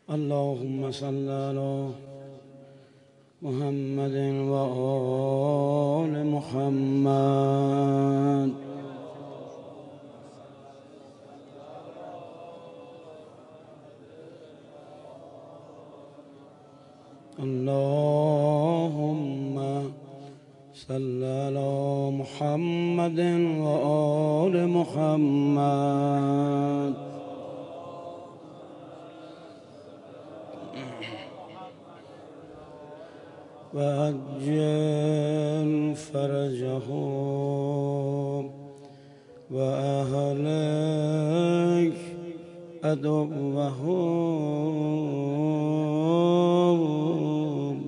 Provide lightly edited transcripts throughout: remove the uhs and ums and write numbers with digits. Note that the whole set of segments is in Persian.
اللهم صل على محمد و آل محمد. اللهم صل على محمد و آل محمد. و عجل فرجهم و اهلک عدوهم.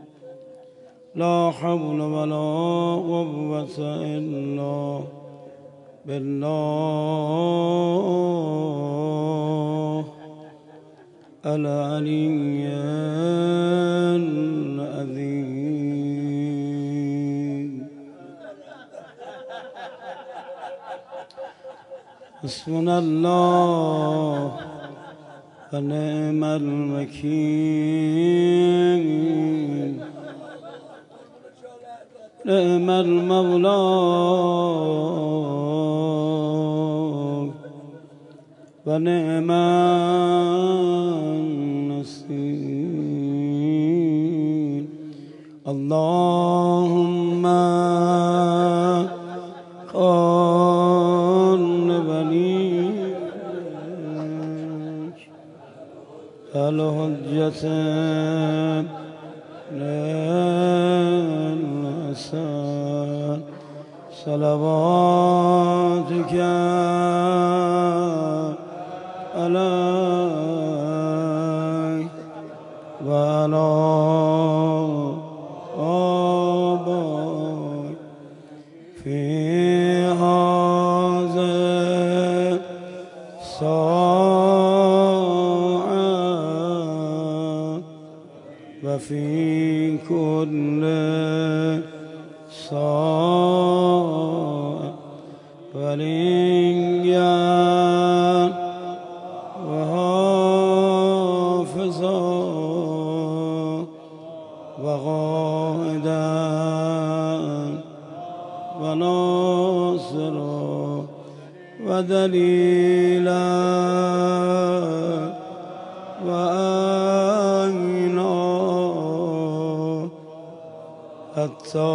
لا حول ولا قوة إلا بالله العلي العظيم. حسبنا الله ونعم الوكيل. نعم المولى ونعم النصير. اللهم قل وليك الحجة للحسن صلواتك عليه وعلى آبائه في هذا الساعة وفي كل ساعة وليا وحافظا وقائدا وناصرا ودليلا وعينا حتى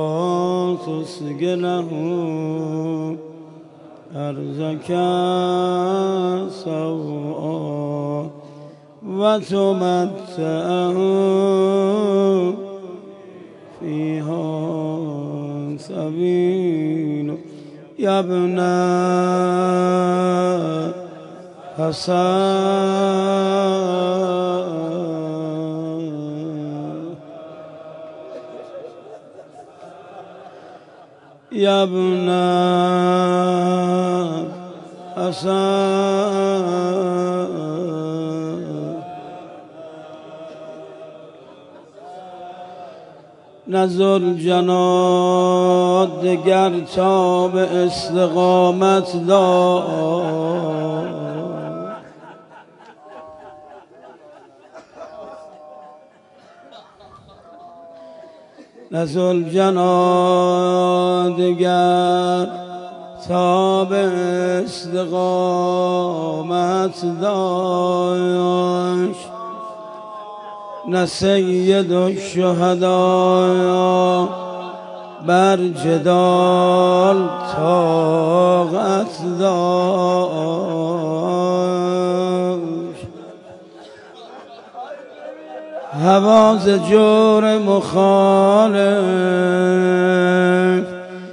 تسجله أرزك سوءا وتمتعه فيها سبيل. يا ابن حسن يا ابن حسن نزل جنات دگر تا به استقامت دار. نزل جنات دگر تا به استقامت داشت. نه سید الشهدا بر جدال طاقت داشت. حواس جور مخالف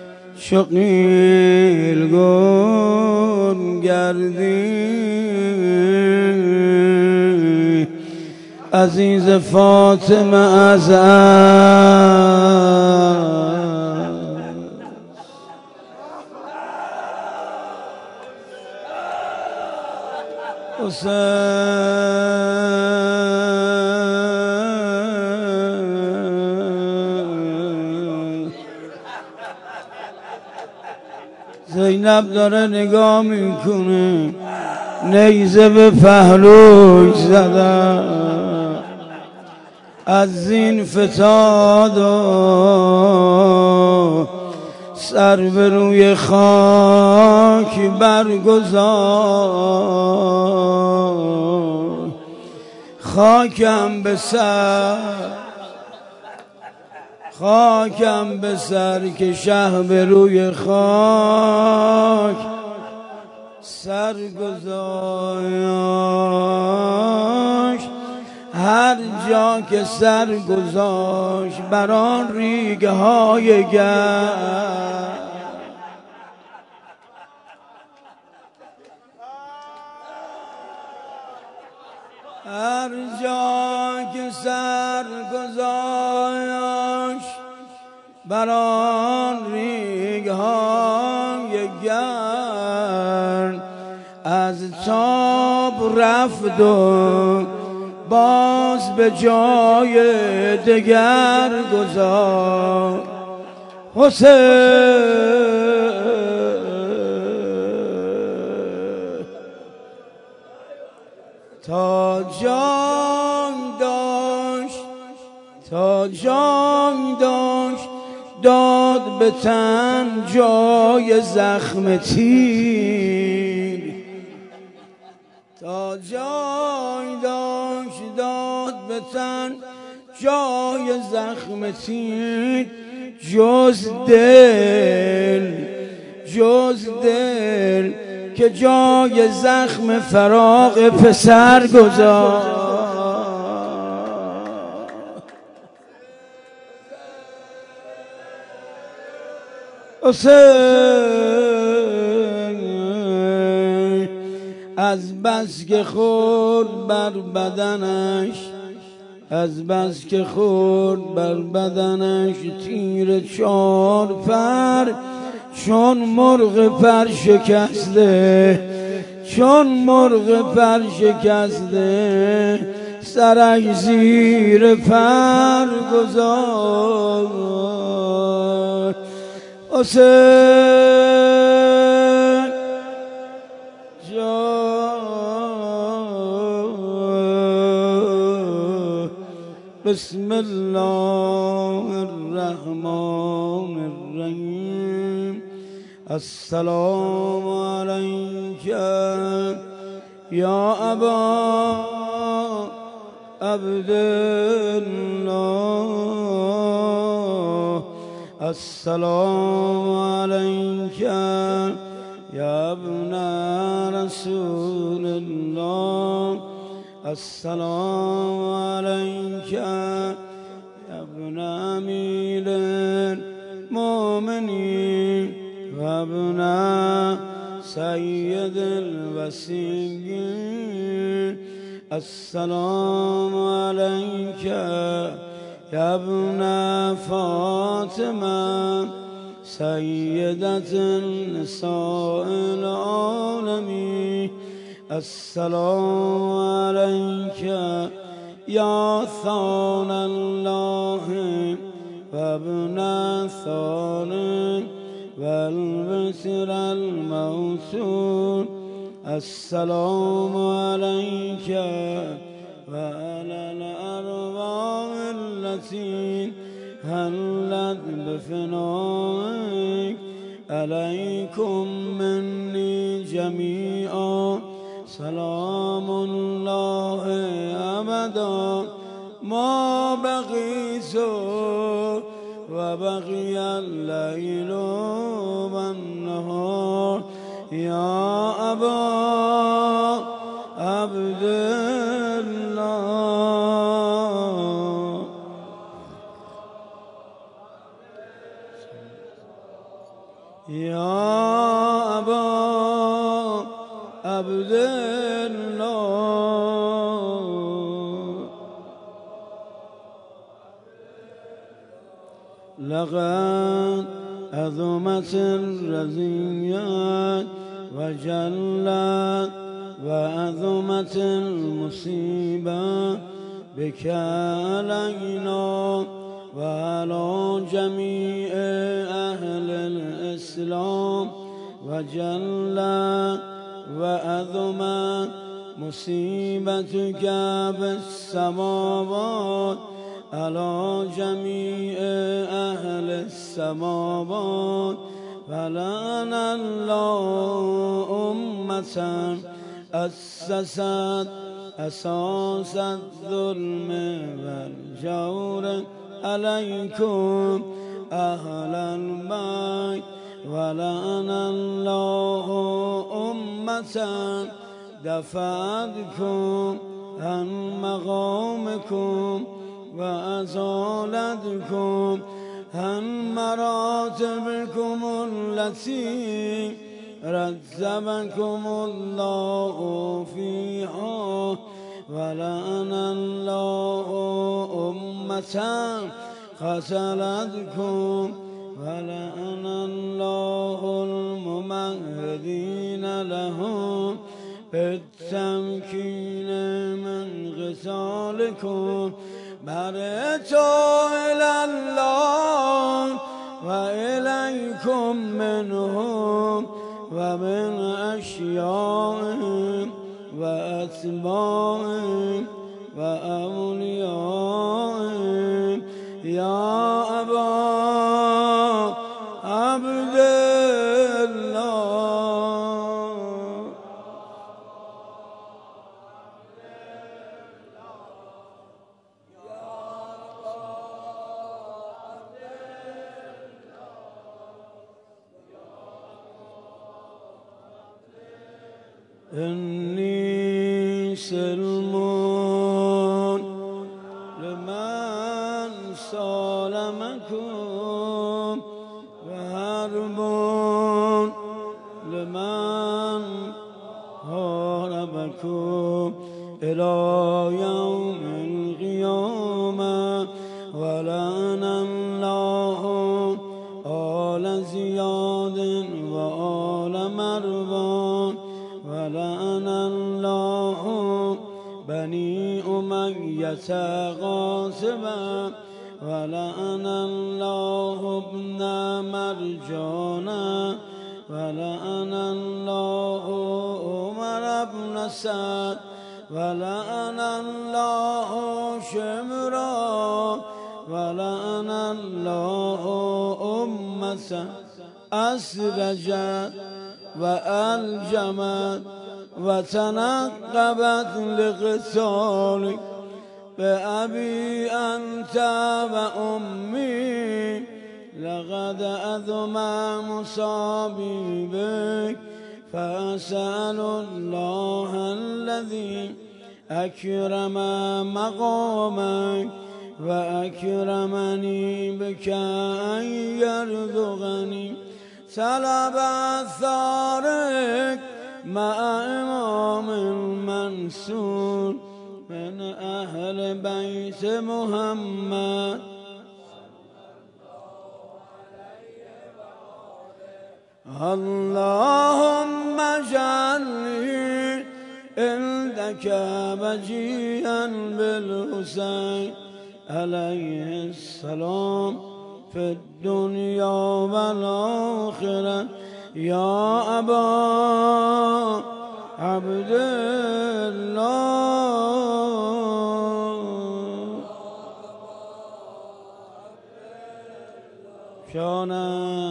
شقیل گون گردی. عزیز فاطمه از حسین. زینب داره نگاه میکنه نیزه به پهلوش زدم از زین فتاد و سر به روی خاک برگذار خاکم به سر که شه به روی خاک سر گذاشت هر جا که سر گذاشت بر آن ریگه های گرم هر جا که سر گذاشت بر آن ریگه های گرم از تاب رفت و باز به جای دگر گذار حسین تا جان داشت داد به تن جای زخم تیر تا جان داشت داد به تن جای زخم تیر جز دل که جای زخم فراق پسر گذار از بس که خورد بر بدنش تیر چار پر چون مرغ پر شکسته سرش زیر پر گذار حسین جان بسم الله الرحمن الرحیم السلام علیک یا ابا عبدالله السلام علیک یا ابن رسول الله السلام علیک یا ابن امیر المؤمنین و ابن سید الوصیین السلام علیک یا ابن فاطمه سیدة النساء العالمین السلام علیک یا ثان الله و ابن ثان و البصر الموصول السلام علیک و علی الارواح التي هلت بفنائك عليكم مني جميعا سلام الله أبدا ما بقيت وبقي الليل والنهار يا أبا عبد الله يا أبا عبد الله لقد عظمت الرزيات وجلت وعظمت المصيبة بك علينا وعلى جميع أهل الإسلام وجلت وعظمت مصيبتك بالسماوات على جميع أهل السماوات فلعن الله أمة أسست أساس الظلم والجور عليكم أهل البيت ولعن الله أمة دفعتكم عن مقامكم وأزالتكم عن مراتبكم التي رتبكم الله فيها ولعن الله أمة قتلتكم ولعن الله الممهدين لهم بالتمكين من قتالكم برئتوا إلى الله وإليكم منهم ومن أشيائهم وأتباعهم وأوليائهم يا أبا عبد الله إني سلم لمن سالمكم وحرب لمن حاربكم إلى يوم القيامة ولعن الله آل زياد وآل مروان ولعن الله بني أمية غاصبا ولعن الله ابن مرجانا ولعن الله عمر بن سعد ولعن الله شمرا ولعن الله أمة أسرجت وألجمت وتنقبت لقتالك بأبي أنت وأمي لقد أذم مصابي بك فأسأل الله الذي أكرم مقامك وأكرمني بك أن يرزقني طلب الثارق مع إمام منصور من أهل بيت محمد اللهم اجعلني عندك بجيئا بالحسين عليه السلام في الدنيا والآخرة يا أبا عبد الله شانا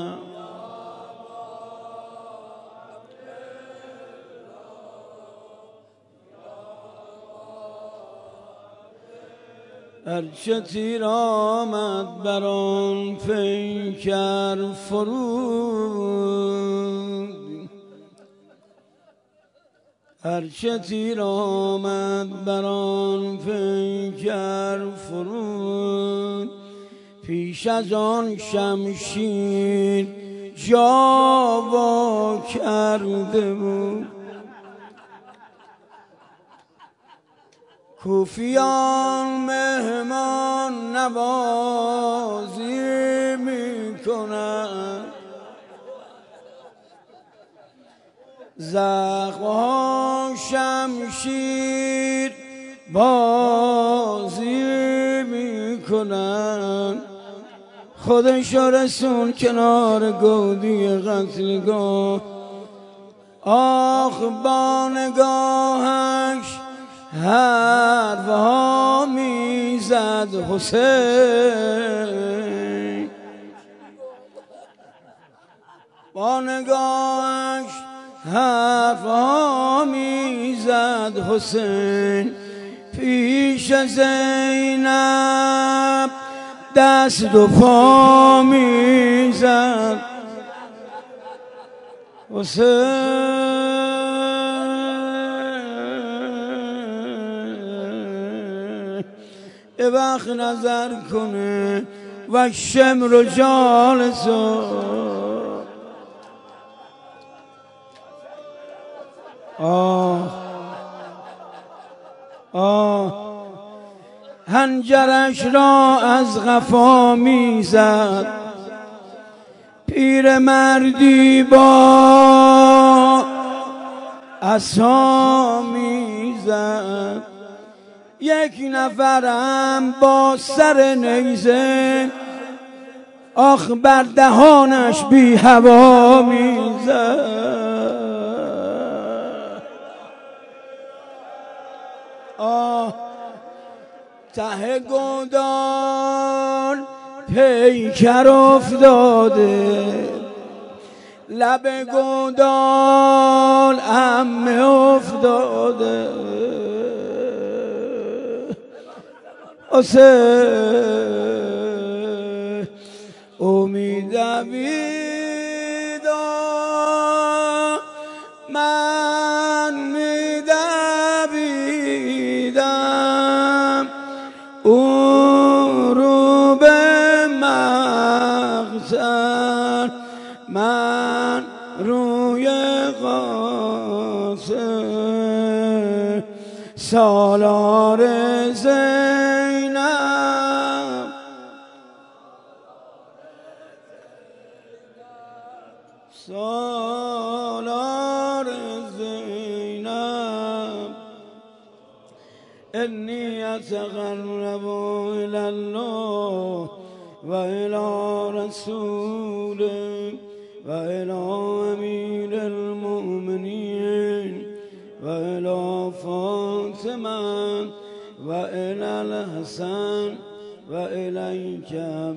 هرچه تیر آمد بر آن پیکر فرود هرچه تیر آمد بر آن پیکر فرود پیش از آن شمشیر جا کرده بود کوفیان مهمان نوازی می کنند زخمها شمشیر بازی می کنند خودش و رسول کنار گودی قتلگاه آخ با نگاهش حرفها میزد حسین، با نگاهش حرفها میزد حسین. پیش زینب دست و پا میزد حسین. یه وقت نظر کنه و شمر جالسو هنجرش را از قفا میزد، پیر مردی با عصا میزد. یک نفرم با سر نیزه آخ بر دهانش بی هوا میزد. ته گودال پیکر افتاده، لب گودال عمه افتاده. حسین امید بیدار من میدویدم، او رو به مقتل من روی قاصد. سالار زینب سالار زینب، انی اتقرب الی الله و الی رسوله و الی امیر المؤمنین و الی فاطمه و الی الحسن و الیک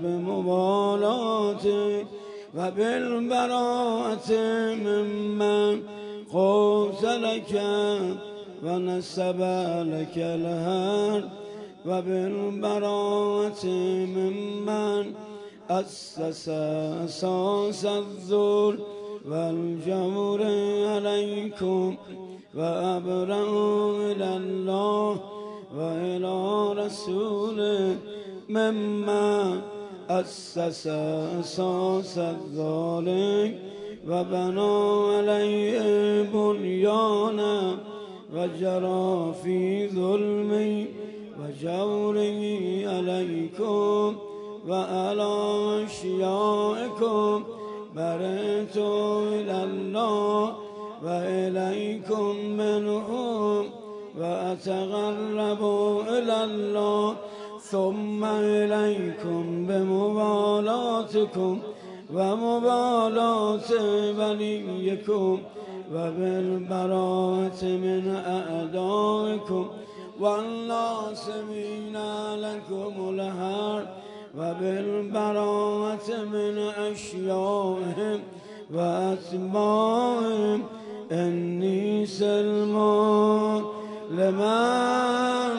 بمبالاتک و بالبراءة ممن قتلک و نسب لك الحرب و بالبراءة ممن أسس أساس الذل والجور عليكم و ابرأ إلى الله و إلى رسوله ممن أسس أساس الظالم و بنا علیه بنیانا و جرى فی ظلمی و جوری علیکم و علی اشیائکم برئت الی الله و الیکم منهم و اتقرب الی الله ثم الیکم بموالاتکم و موالات ولیکم و بالبراءة من اعدائکم والناصبین لکم الحرب و بالبراءة من اشیائهم و اتباعهم. انی سلمان لمن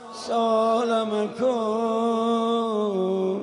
سالمکم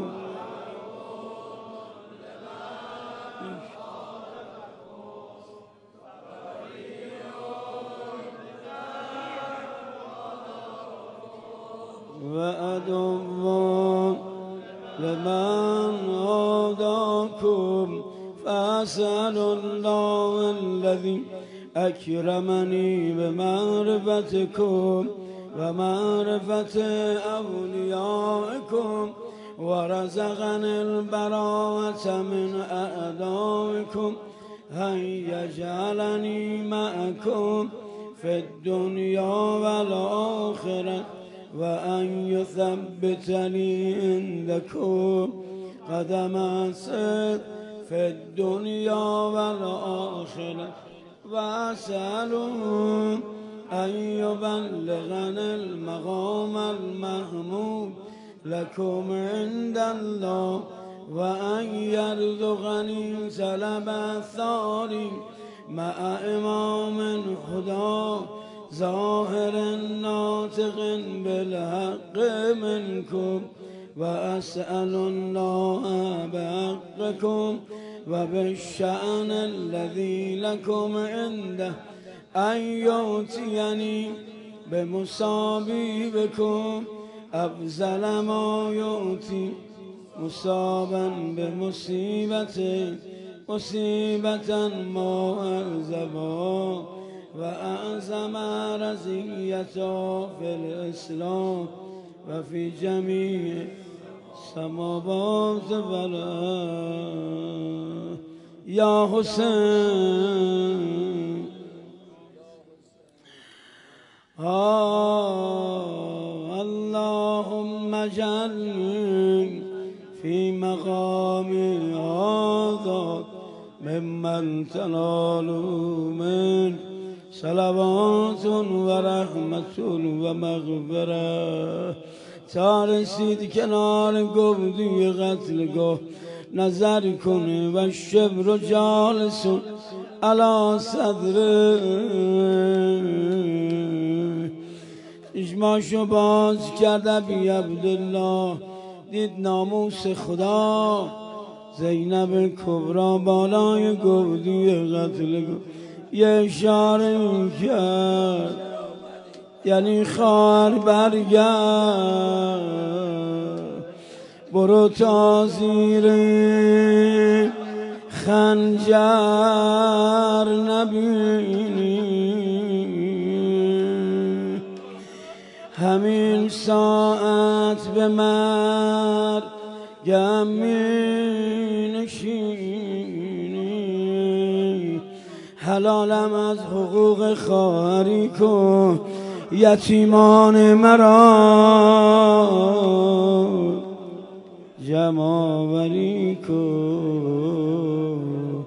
و عدوان لمن عاداکم فاسأل الله الذی اکرمنی بمعرفتکم و معرفت اولیائکم و رزقنی البراءة من اعدائکم ان یجعلنی معکم فی الدنیا و الآخرة و ان یثبتنی عندکم قدم صدق فی الدنیا و الآخرة و وأسأله أن يبلغني المقام المحمود لكم عند الله وأن يرزقني سلب الثاري مع إمام خدا ظاهر ناطق بالحق منكم وأسأل الله بحقكم وبالشأن الذي لكم عنده أن يؤتيني بمصابيبكم أفضل ما يؤتي مصابا بمصيبة مصيبة معذبا وأعظم رزية في الإسلام وفي جميع السماوات والأرض يا حسين اللهم اجعلني في مقامي هذا ممن تنال من صلوات ورحمة ومغفرة تا رسید کنار گودی قتلگاه نظر کنه و شبر جالسون علی صدره چشماشو باز کرده بی عبدالله دید ناموس خدا زینب کبرا بالای گودی قتلگاه یه اشاره کرد یعنی خواهر برگرد برو تا زیر خنجر نبینی همین ساعت به مرگم می نشینی حلالم از حقوق خواهری کن یتیمان مرا جمع‌آوری کن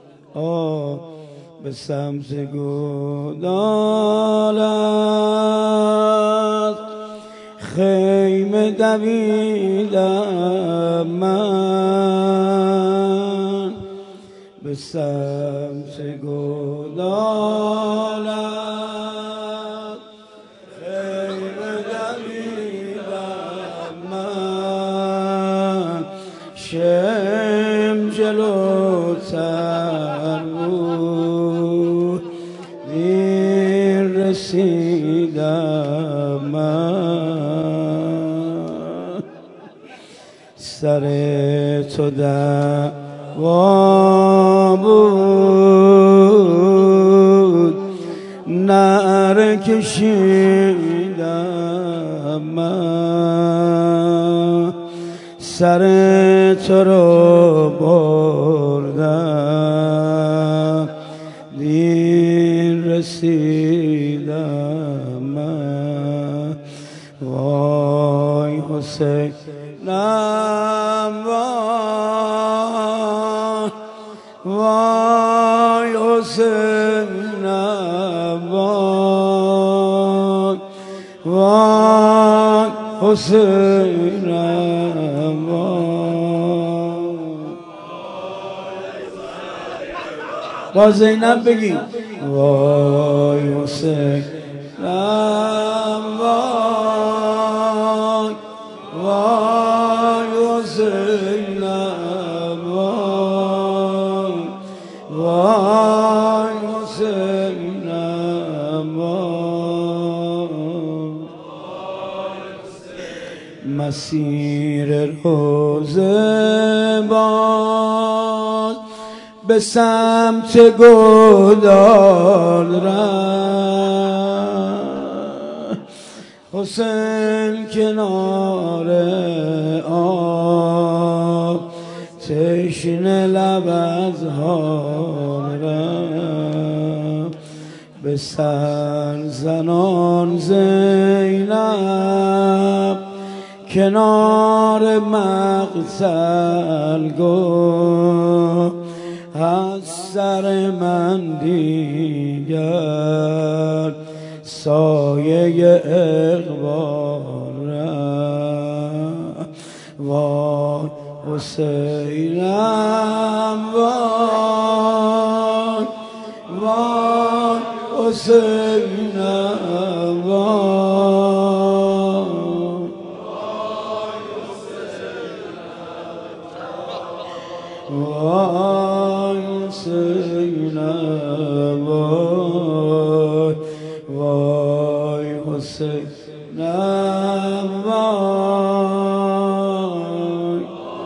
به سمت گودالت خیمه دویدم من به سمت گودالت خیمه دویدم من شم جلوتر بود دیر رسیدم من سر تو دعوا بود نعره کشیدم من سر تو رو بردم دیر رسیدم من وای حسینم وای حسینم وای حسینم با زینب بگی وای حسینم وای وای حسینم وای وای حسینم مسیر روزه باز به سمت گودال رفت حسین کنار آب تشنه لب از حال رفت به سر زنان زینب کنار مقتل گفت از سر من دیگر سایه اقبال رفت. وای حسینم وای وای حسینم وای وای حسینم وای وای حسینم وای.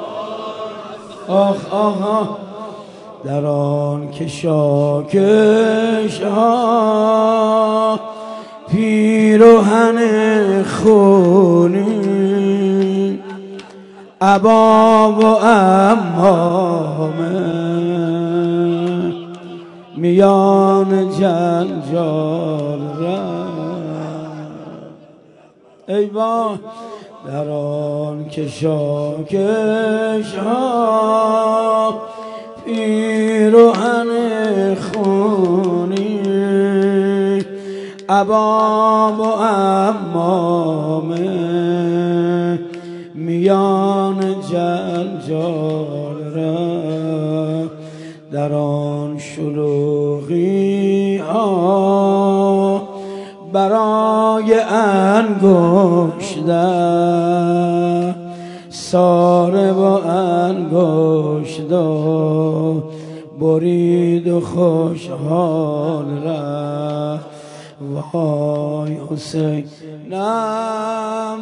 آخ آخ در آن کشاکش ها پیرهن خونی عبا و عمامه میان جنجال رفت. ای وای در آن کشاکش ها پیرهن خونی عبا و عمامه میان جنجال رفت. در آن شلوغی ها برای انگشتر ساره و انگشت برید و خوشحال رفت. وای حسینم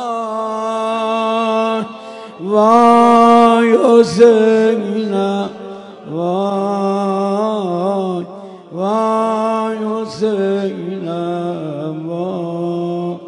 وای وای حسینم وای وای حسینم وای.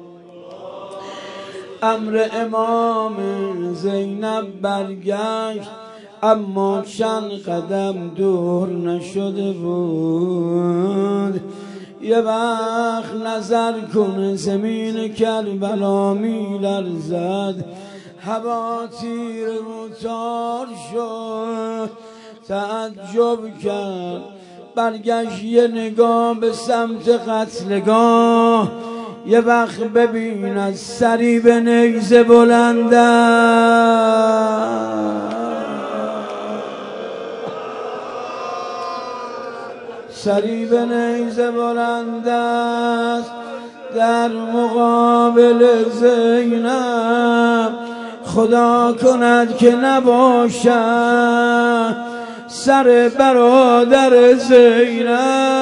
امر امام زینب برگشت اما چند قدم دور نشده بود. یه وقت نظر کن زمین کربلا می لرزد، هوا تیر و تار شد. تعجب کرد، برگشت یه نگاه به سمت قتلگاه. یه وقت ببیند سری به نیزه بلنده، سری به نیزه بلند است در مقابل زینب. خدا کند که نباشد سر برادر زینب.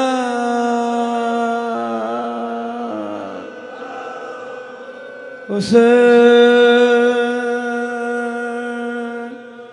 حسین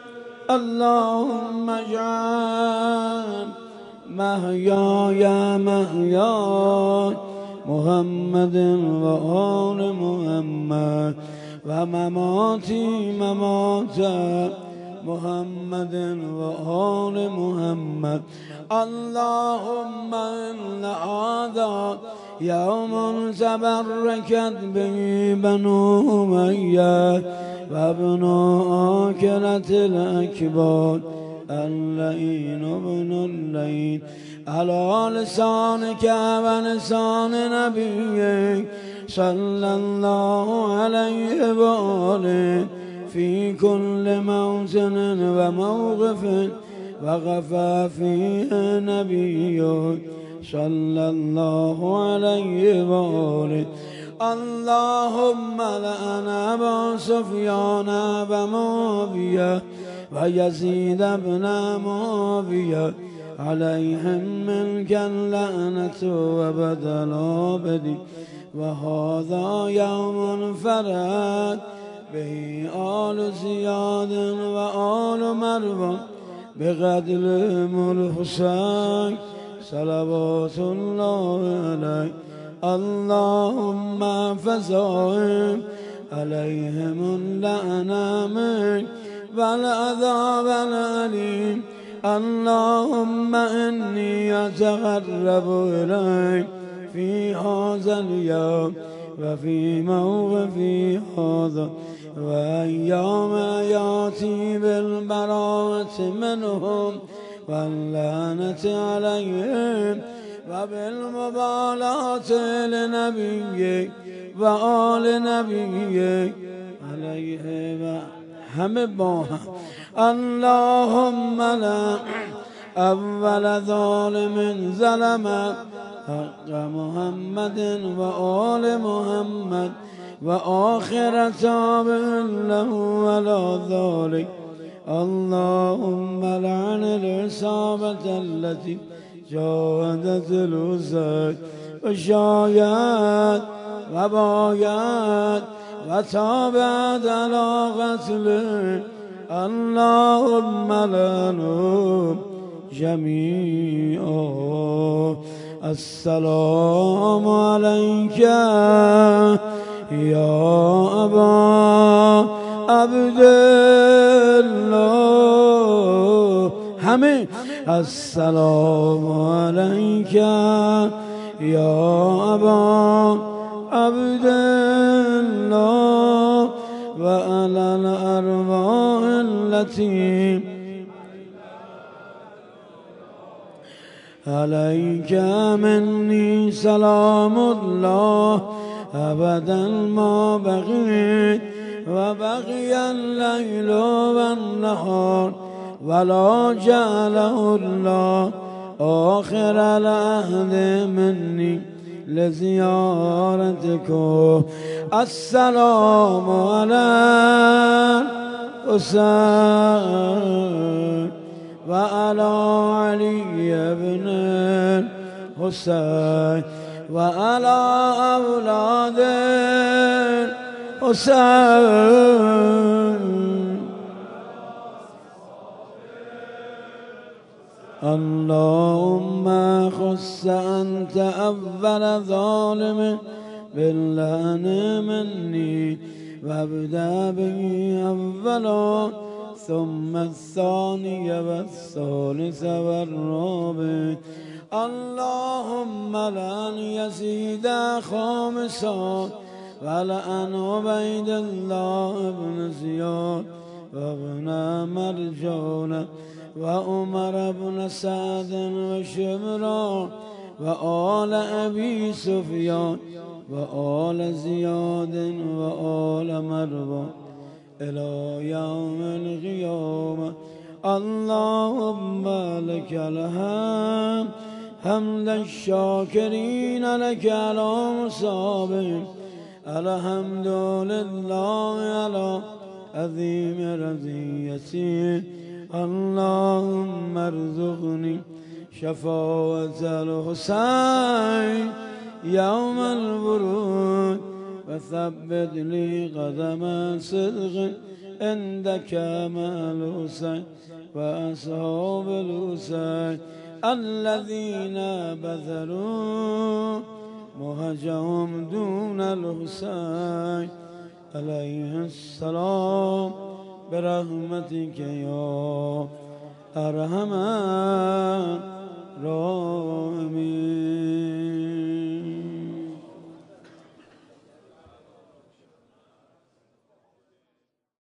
اللهم اجعل محیای محیای محمد و آل محمد و مماتی ممات محمد و آل محمد. اللهم ان هذا یوم تبرکت به بنو امیة و ابن آکلة الاکباد اللعین ابن اللعین على لسانك و لسان نبیک صلی الله علیه و آله فی کل موطن و موقف وقف فیه نبیک صلی الله علیه و آله. اللهم لعن ابا سفیان و معاویه و یزید ابن معاویه علیهم منک اللعنة و بدل آبدی. و هذا یوم فرد به آل زیاد و آل مروان بقتل الحسین صلوات الله علیه. اللهم فزاهم علیهم اللعنة منک والعذاب الألیم. اللهم إني أتقرب إليك في هذا اليوم وفي موقفي هذا وأيام يأتي بالبراءة منهم واللعنة عليهم وبالمبالاة لنبيك وآل نبيك عليهم همه با هم. اللهم لا اول ظالم ظلم حق محمد وآل محمد وآخر تابع له ولا ذلك. اللهم لعن العصابة التي جاهدت الوسط وشايت وبايت وتابعت على قتله. اللهم لعنهم جميعا. السلام عليك يا أبا عبد الله. همه السلام عليك يا أبا عبد الله وعلى الأرواح التي عليك مني سلام الله أبدا ما بقيت وبقي الليل والنهار ولا جعله الله آخر العهد مني لزيارتكم. السلام على حسين وعلى علي بن حسين وعلى أولاد حسين. اللهم خص أنت أول ظالم باللعن مني وابدأ به أولا ثم الثاني والثالث والرابع. اللهم لعن يزيد خامسا ولعن عبيد الله بن زياد وابن مرجان وعمر بن سعد وشمران وآل أبي سفيان وآل زياد وآل مروان إلى يوم القيامة. اللهم لك الحمد حمد الشاكرين لك على مصابهم. الحمد لله على عظيم رضيته. اللهم ارزقني شفاعة الحسين يوم الورود وثبت لي قدم صدق عندك مع الحسين وأصحاب الحسين الذين بذلوا مهجهم دون الحسين عليه السلام برحمتك يا أرحم